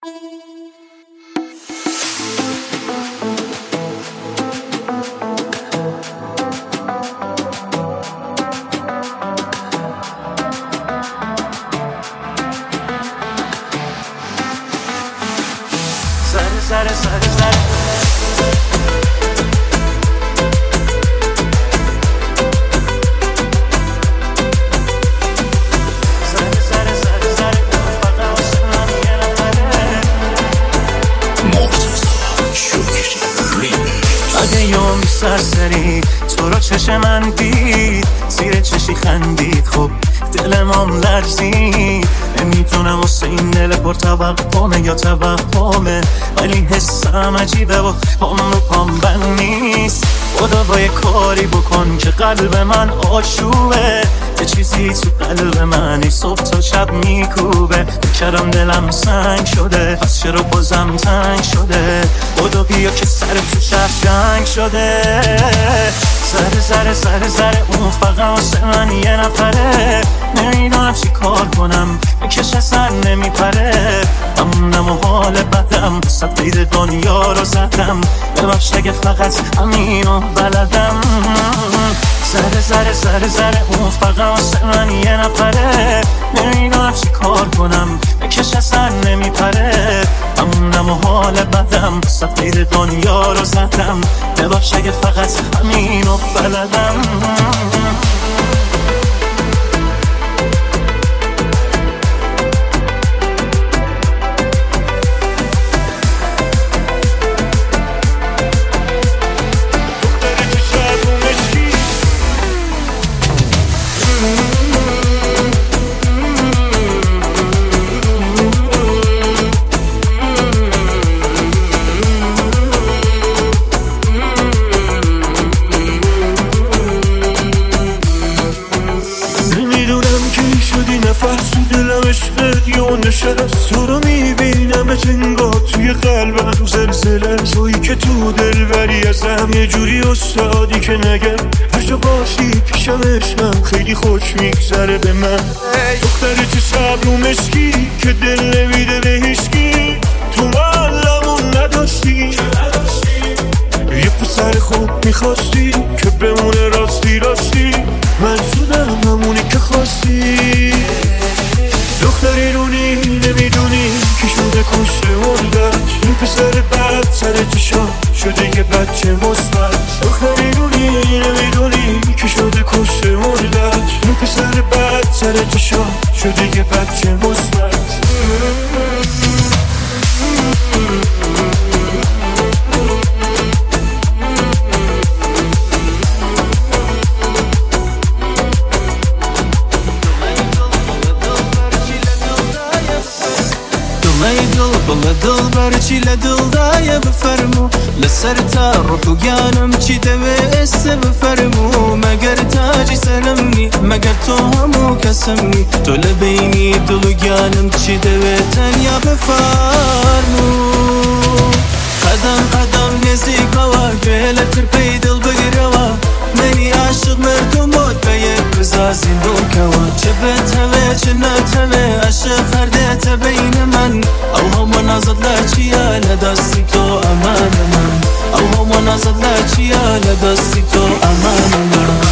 اگه یوم سرسری تو رو چشم من دید، زیر چشی خندید، خب دلمام لرزید. نمیدونم واسه این دل پر توهمه یا توهمه، ولی حسم عجیبه و پام رو پام بند نیست. خدا با یه کاری بکن که قلب من آشوبه، یه چیزی تو قلب من صبح تا شب میکوبه. کردم دلم سنگ شده، پس چرا بازم تنگ شده؟ خدا بیا که سر تو شهر جنگ شده. سر اون فقط واسه من یه نفره، نمیدونم چی کار کنم بکش سر نمیپره. همونم و حال بدم، صد قید دنیا رو زدم، ببخش اگه فقط همینو بلدم. سر اون فقط واسه من یه نفره، نمیدونم چی کار کنم بکش سر نمیپره. همونم و حال بدم، صد قید دنیا رو زدم، ببخش اگه فقط همینو بلدم. نفس تو دلم عشقت یا نشست، تو رو میبینم انگار توی قلبم زلزله. تویی که تو دل بری ازم، یه جوری استادی که نگم هر جا باشی پیشم عشقم، خیلی خوش میگذره به من. دختر چه صبر و مشکی که دل نمیده به هیچکی، تو معلمون نداشتی یه پسر خوب میخواستی که بمونه راستی راستی. من شدم همونی که خواستی. دختری رونی نمیدونی که شده کشته مردت، این پسر بد سر چشام شده یه بچه مثبت. دختری رونی نمیدونی که شده کشته مردت، این پسر بد سر چشام شده یه بچه مثبت. دل برچی لدلدای بفرمو لسر تا روح و گانم چی دوست بفرمو. مگر تاجی سرمنی مگر تو همو کسمنی، تو لبینی دل و گانم چی دوست تنیا بفرمو. قدم قدم نزیک هوا گوهلتر پی دل بگروا، منی عاشق مردم بود به یک بزازین دو کوا. چه بهت هوه چه نت هوه، عاشق خردت بین من، او هم نازد لچیا لدستی تو امان من، او هم نازد لچیا لدستی تو امان من.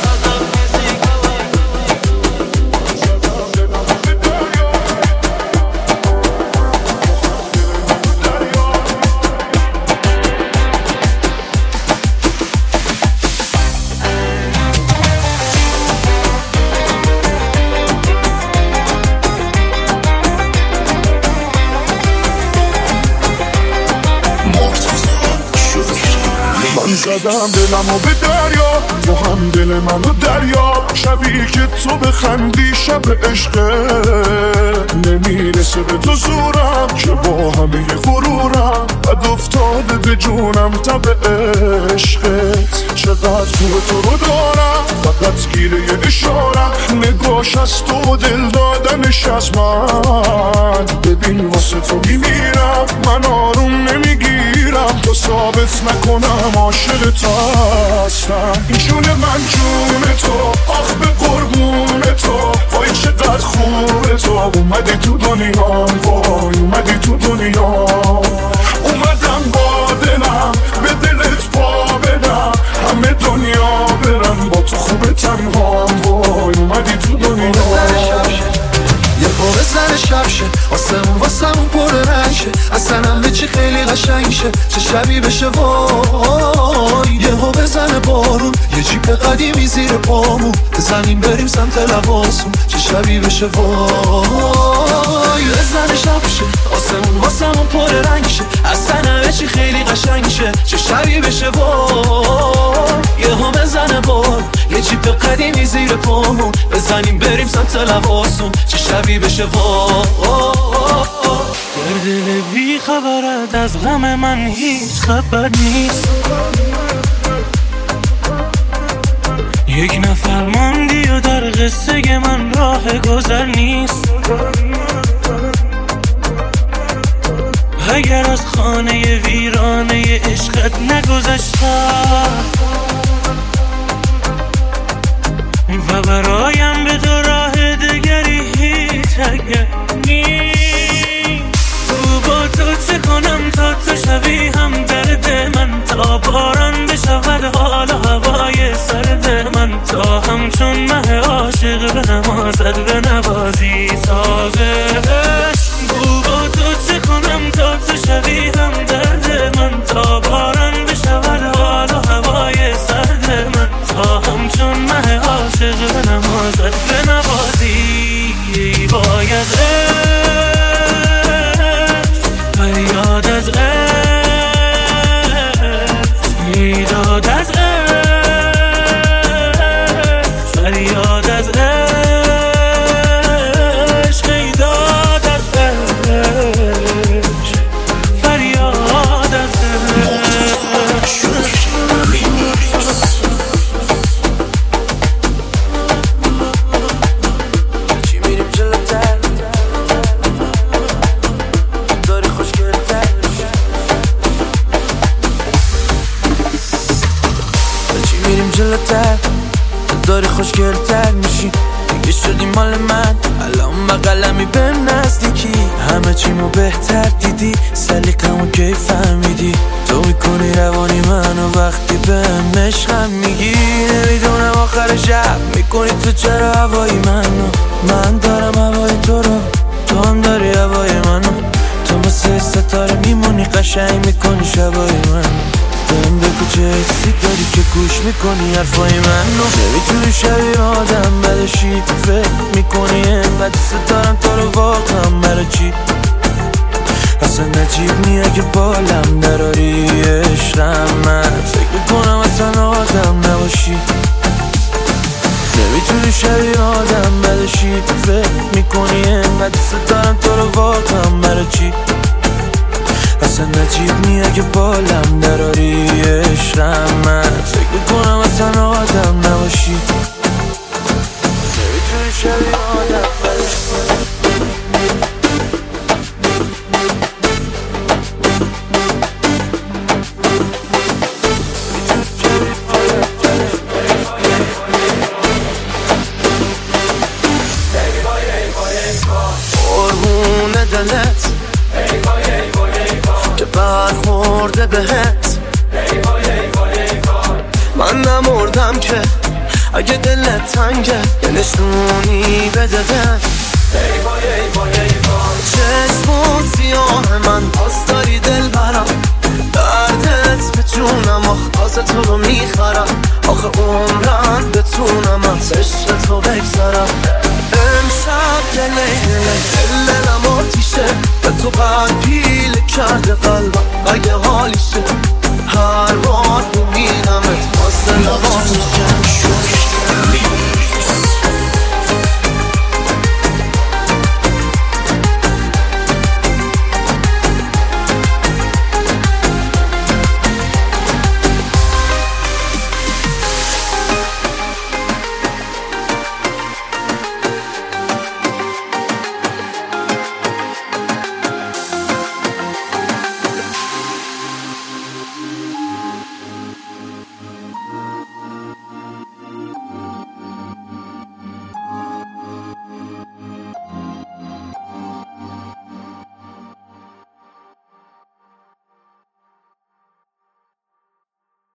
زدم دلمو به دریا، تو هم دل منو دریا. شبی که تو بخندی شب عشقه، نمیرسه به تو زورم که با همه غرورم، بد افتاده به جونم تب عشقت. چقدر خوبه تو رو دارم، فقط گیره یه اشارم، نگاش از تو دل دادنش از من. ببین واسه تو میمیرم، من آروم نمیگیرم تا ثابت نکنم عاشق تو هستم. این جون من جون تو، آخ به قربون تو، وای چقدر خوبه تو. اومدی تو دنیا، وای اومدی تو دنیا. قشنگ شه چه شبی بشه وای یهو بزنه بارون یه جیب قدیمی زیر پامون بزنیم بریم سمت لباسون چه شبی بشه وای بزنه شب شه آسمون واسمون پر رنگ شه اصلا همه چی خیلی قشنگ شه چه شبی بشه وای یهو بزنه بارون یه جیب قدیمی زیر پامون بزنیم بریم سمت لباسون چه شبی بشه وای در دل بی خبرت از غم من هیچ خبر نیست یک نفر ماندی و در قصه من راه گذر نیست اگر از خانه ویرانه عشقت نگذشتم و برایم به تو راه دگری هیچ اگر نیست با تو چه کنم تا تو شوی هم درد من تا باران بشود حال و هوای سرد من تا همچون مه عاشق به نمازت به نوازی سازش با تو چه کنم تا تو شوی هم درد من تا باران بشود حال و هوای سرد من تا همچون مه عاشق به نمازت به نوازی باید فریاد از عشق میداد از عشق فریاد از عشق میداد از عشق فریاد از چی میریم جلوتر داری خوشگلتر چی میریم جلوتر داری خوشگلتر میشی دیگه شدی مال من الان بقلمی بهم نزدیکی همه چیمو بهتر دیدی سلیقمو کی فهمیدی تو میکنی روانی منو وقتی بهم عشقم میگی نمیدونم آخر شب میکنی تو چرا هوای منو من دارم هوای تو رو تو هم داری هوای منو تو مثل ستاره میمونی قشنگ میکنی شبای منو بهم بگو چه حسی داری که گوش میکنی حرفای منو نمیتونی شبیه آدم بدشی فکر میکنی انقدر دوست دارم تو رو واقعا برای چی اصلا نجیب نیه که بالم دراری عشقم من فکر میکنم اصلا آدم نباشی نمیتونی شبیه آدم بدشی فکر میکنی انقدر دوست دارم تو رو واقعا برای چی اصلا نجیب نیه که بالم دراری عشقم من فکر میکنم اصلا آدم نباشی نمیتونی شبیه آدم بدشی قربون دلت که برخورده بهت من نمردم که اگه دلت تنگه یه نشونی بده بهم چشمون سیاه من باز داری دل برم دردت به جونم آخ تو رو میخرم آخه عمرم بتونم از عشق تو بگذرم امشب دلم آتیشه به تو قلب پیله کرده قلبم اگه حالیشه